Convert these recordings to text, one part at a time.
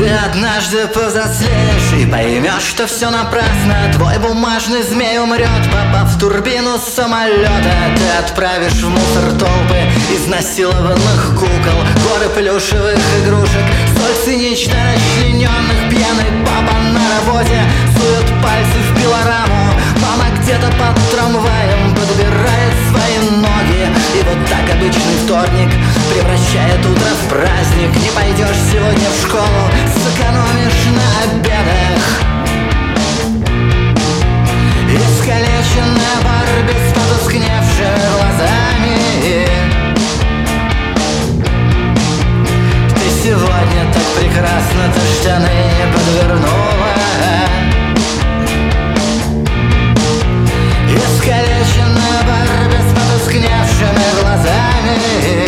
Ты однажды повзрослеешь и поймешь, что все напрасно. Твой бумажный змей умрет, попав в турбину самолета. Ты отправишь в мусор толпы изнасилованных кукол, горы плюшевых игрушек, столь цинично расчлененных. Пьяный папа на работе сует пальцы в пилораму. Мама где-то под трамваем подбирает свои ноги. И вот так обычный вторник превращает утро в праздник. Не пойдешь сегодня в школу, сэкономишь на обедах. Искалеченная Барби с потускневшими глазами. Ты сегодня так прекрасно, ты штаны не подвернула. Искалеченная Барби с потускневшими глазами.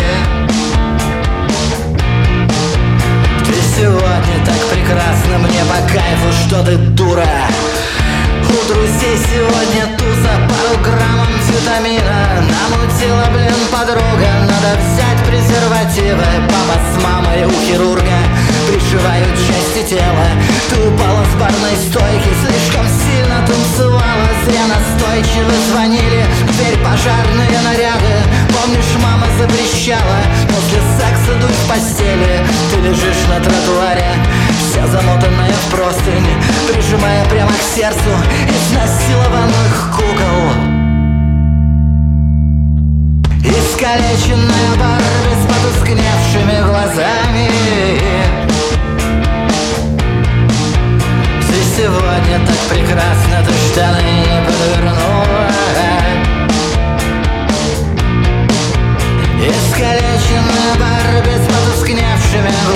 Ты сегодня так прекрасна, мне по кайфу, что ты дура. У друзей сегодня туза, пару грамм амфетамина намутила, блин, подруга. Надо взять презервативы. Папа с мамой у хирурга пришивают части тела. Ты упала с барной стойки, слишком сильно танцевала. Зря настойчиво звонили в дверь пожарные наряды. Помнишь, мама запрещала после секса дуть в постели. Ты лежишь на тротуаре, вся замотанная в простынь, прижимая прямо к сердцу изнасилованных кукол. Искалеченная Барби с потускневшими глазами. Ты сегодня так прекрасна, ты штаны не подвернула. Искалеченная Барби с потускневшими